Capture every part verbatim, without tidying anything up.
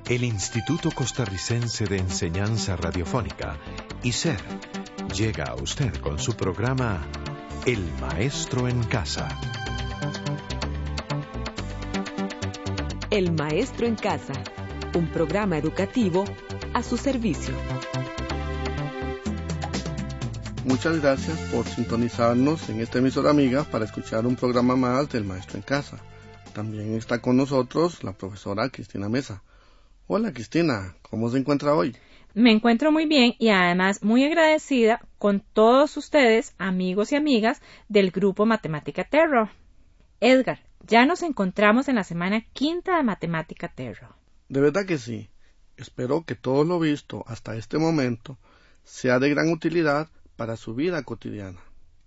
El Instituto Costarricense de Enseñanza Radiofónica, I C E R, llega a usted con su programa El Maestro en Casa. El Maestro en Casa, un programa educativo a su servicio. Muchas gracias por sintonizarnos en esta emisora amiga para escuchar un programa más del Maestro en Casa. También está con nosotros la profesora Cristina Mesa. Hola Cristina, ¿cómo se encuentra hoy? Me encuentro muy bien y además muy agradecida con todos ustedes, amigos y amigas del grupo Matemática Terra. Edgar, ya nos encontramos en la semana quinta de Matemática Terra. De verdad que sí. Espero que todo lo visto hasta este momento sea de gran utilidad para su vida cotidiana.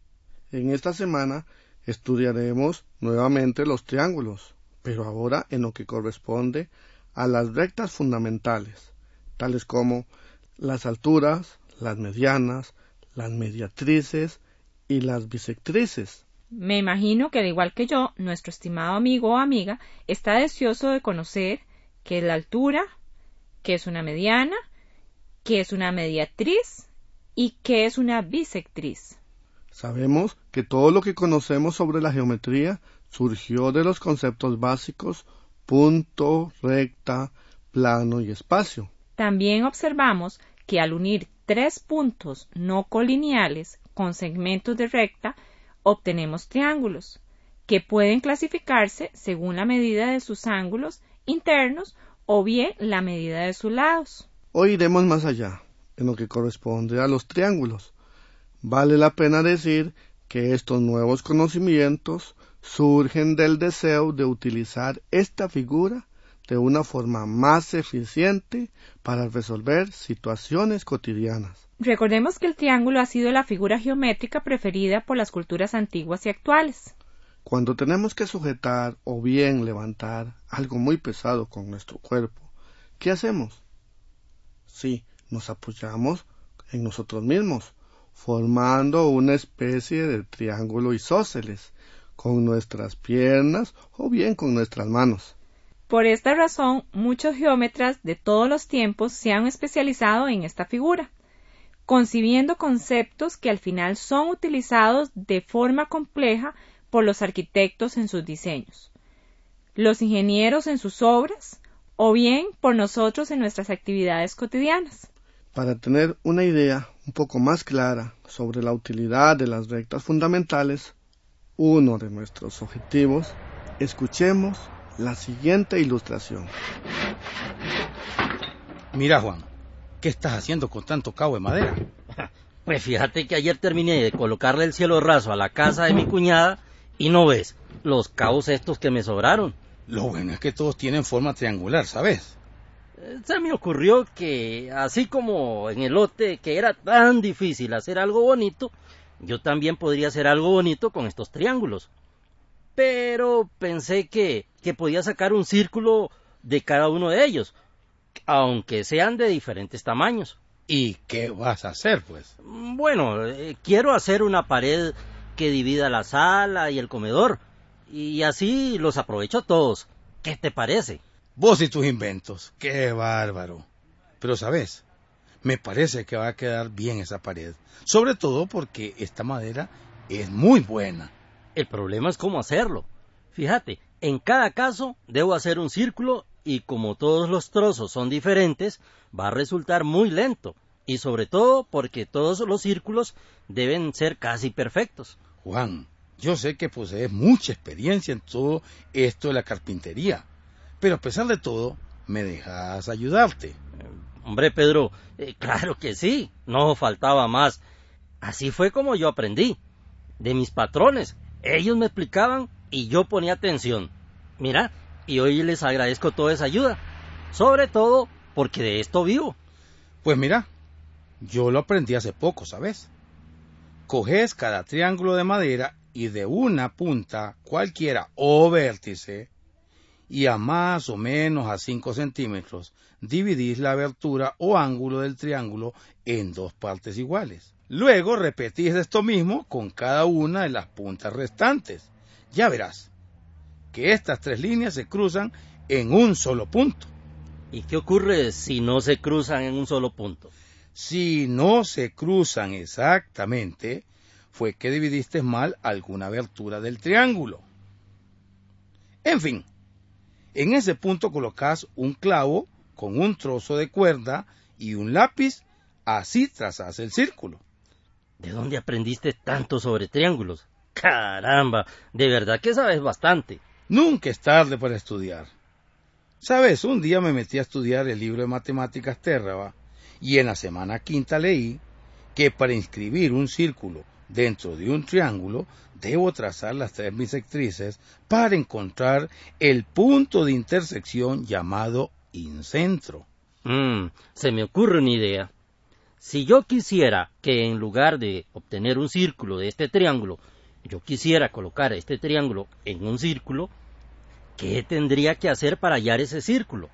En esta semana estudiaremos nuevamente los triángulos, pero ahora en lo que corresponde a las rectas fundamentales, tales como las alturas, las medianas, las mediatrices y las bisectrices. Me imagino que al igual que yo, nuestro estimado amigo o amiga está deseoso de conocer qué es la altura, qué es una mediana, qué es una mediatriz y qué es una bisectriz. Sabemos que todo lo que conocemos sobre la geometría surgió de los conceptos básicos punto, recta, plano y espacio. También observamos que al unir tres puntos no colineales con segmentos de recta, obtenemos triángulos, que pueden clasificarse según la medida de sus ángulos internos o bien la medida de sus lados. Hoy iremos más allá, en lo que corresponde a los triángulos. Vale la pena decir que estos nuevos conocimientos surgen del deseo de utilizar esta figura de una forma más eficiente para resolver situaciones cotidianas. Recordemos que el triángulo ha sido la figura geométrica preferida por las culturas antiguas y actuales. Cuando tenemos que sujetar o bien levantar algo muy pesado con nuestro cuerpo, ¿qué hacemos? Sí, nos apoyamos en nosotros mismos, formando una especie de triángulo isósceles, con nuestras piernas o bien con nuestras manos. Por esta razón, muchos geómetras de todos los tiempos se han especializado en esta figura, concibiendo conceptos que al final son utilizados de forma compleja por los arquitectos en sus diseños, los ingenieros en sus obras o bien por nosotros en nuestras actividades cotidianas. Para tener una idea un poco más clara sobre la utilidad de las rectas fundamentales, uno de nuestros objetivos, escuchemos la siguiente ilustración. Mira, Juan, ¿qué estás haciendo con tanto cabo de madera? Pues fíjate que ayer terminé de colocarle el cielo raso a la casa de mi cuñada y no ves los cabos estos que me sobraron. Lo bueno es que todos tienen forma triangular, ¿sabes? Se me ocurrió que, así como en el lote que era tan difícil hacer algo bonito, yo también podría hacer algo bonito con estos triángulos. Pero pensé que, que podía sacar un círculo de cada uno de ellos, aunque sean de diferentes tamaños. ¿Y qué vas a hacer, pues? Bueno, eh, quiero hacer una pared que divida la sala y el comedor, y así los aprovecho todos. ¿Qué te parece? Vos y tus inventos, qué bárbaro. Pero, ¿sabes? Me parece que va a quedar bien esa pared, sobre todo porque esta madera es muy buena. El problema es cómo hacerlo. Fíjate, en cada caso debo hacer un círculo y como todos los trozos son diferentes, va a resultar muy lento. Y sobre todo porque todos los círculos deben ser casi perfectos. Juan, yo sé que posees mucha experiencia en todo esto de la carpintería, pero a pesar de todo, ¿me dejas ayudarte? Eh, hombre, Pedro, eh, claro que sí, no faltaba más. Así fue como yo aprendí. De mis patrones, ellos me explicaban y yo ponía atención. Mira, y hoy les agradezco toda esa ayuda, sobre todo porque de esto vivo. Pues mira, yo lo aprendí hace poco, ¿sabes? Coges cada triángulo de madera y de una punta cualquiera o vértice, y a más o menos a cinco centímetros dividís la abertura o ángulo del triángulo en dos partes iguales. Luego repetís esto mismo con cada una de las puntas restantes. Ya verás que estas tres líneas se cruzan en un solo punto. ¿Y qué ocurre si no se cruzan en un solo punto? Si no se cruzan exactamente, fue que dividiste mal alguna abertura del triángulo. En fin, en ese punto colocas un clavo con un trozo de cuerda y un lápiz, así trazas el círculo. ¿De dónde aprendiste tanto sobre triángulos? Caramba, de verdad que sabes bastante. Nunca es tarde para estudiar. Sabes, un día me metí a estudiar el libro de matemáticas Terraba y en la semana quinta leí que para inscribir un círculo dentro de un triángulo debo trazar las tres bisectrices para encontrar el punto de intersección llamado incentro. Mm, se me ocurre una idea. Si yo quisiera que en lugar de obtener un círculo de este triángulo, yo quisiera colocar este triángulo en un círculo, ¿qué tendría que hacer para hallar ese círculo?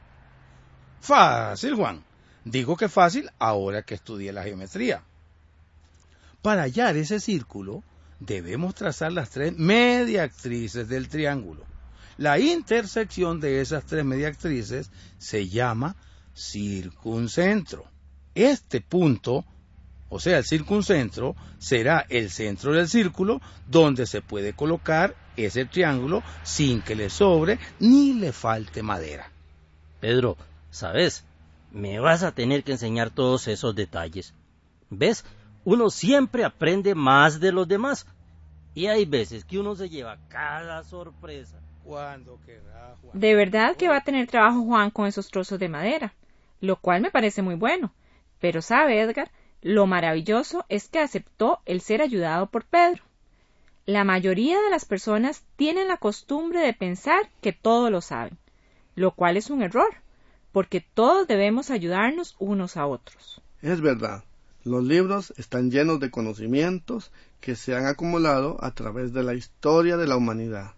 Fácil, Juan. Digo que fácil ahora que estudié la geometría. Para hallar ese círculo, debemos trazar las tres mediactrices del triángulo. La intersección de esas tres mediactrices se llama circuncentro. Este punto, o sea, el circuncentro, será el centro del círculo donde se puede colocar ese triángulo sin que le sobre ni le falte madera. Pedro, ¿sabes? Me vas a tener que enseñar todos esos detalles. ¿Ves? Uno siempre aprende más de los demás. Y hay veces que uno se lleva cada sorpresa. Cuando querrá, Juan. De verdad que va a tener trabajo Juan con esos trozos de madera, lo cual me parece muy bueno. Pero sabe, Edgar, lo maravilloso es que aceptó el ser ayudado por Pedro. La mayoría de las personas tienen la costumbre de pensar que todo lo saben, lo cual es un error, porque todos debemos ayudarnos unos a otros. Es verdad, los libros están llenos de conocimientos que se han acumulado a través de la historia de la humanidad.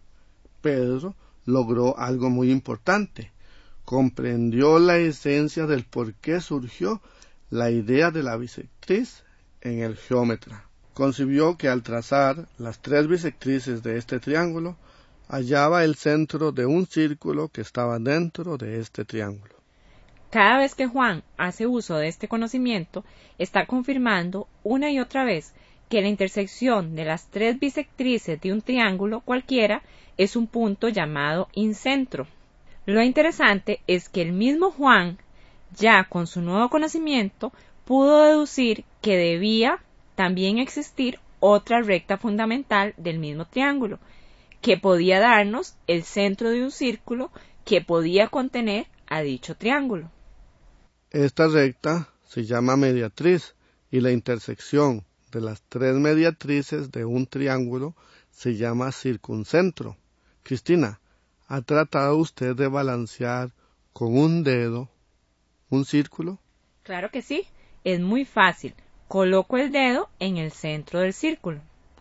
Pedro logró algo muy importante. Comprendió la esencia del por qué surgió la idea de la bisectriz en el geómetra. Concibió que al trazar las tres bisectrices de este triángulo, hallaba el centro de un círculo que estaba dentro de este triángulo. Cada vez que Juan hace uso de este conocimiento, está confirmando una y otra vez que la intersección de las tres bisectrices de un triángulo cualquiera es un punto llamado incentro. Lo interesante es que el mismo Juan, ya con su nuevo conocimiento, pudo deducir que debía también existir otra recta fundamental del mismo triángulo, que podía darnos el centro de un círculo que podía contener a dicho triángulo. Esta recta se llama mediatriz y la intersección de las tres mediatrices de un triángulo se llama circuncentro. Cristina, ¿ha tratado usted de balancear con un dedo un círculo? Claro que sí, es muy fácil. Coloco el dedo en el centro del círculo.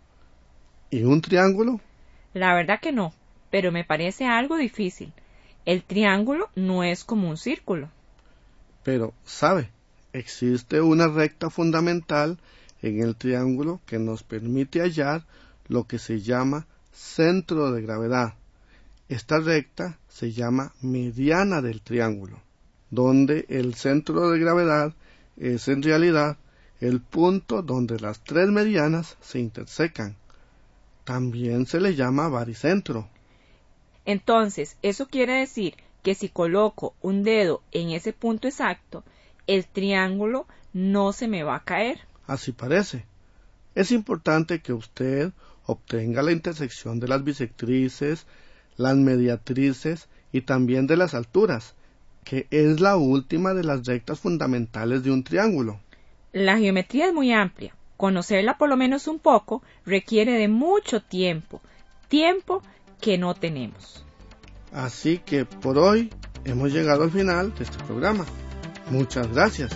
¿Y un triángulo? La verdad que no, pero me parece algo difícil. El triángulo no es como un círculo. Pero, ¿sabe? Existe una recta fundamental en el triángulo que nos permite hallar lo que se llama centro de gravedad. Esta recta se llama mediana del triángulo, donde el centro de gravedad es en realidad el punto donde las tres medianas se intersecan. También se le llama baricentro. Entonces, eso quiere decir que si coloco un dedo en ese punto exacto, el triángulo no se me va a caer. Así parece. Es importante que usted obtenga la intersección de las bisectrices, las mediatrices y también de las alturas, que es la última de las rectas fundamentales de un triángulo. La geometría es muy amplia. Conocerla por lo menos un poco requiere de mucho tiempo, tiempo que no tenemos. Así que por hoy hemos llegado al final de este programa. Muchas gracias.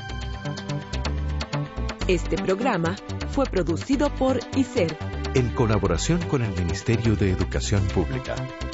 Este programa fue producido por I S E R, en colaboración con el Ministerio de Educación Pública.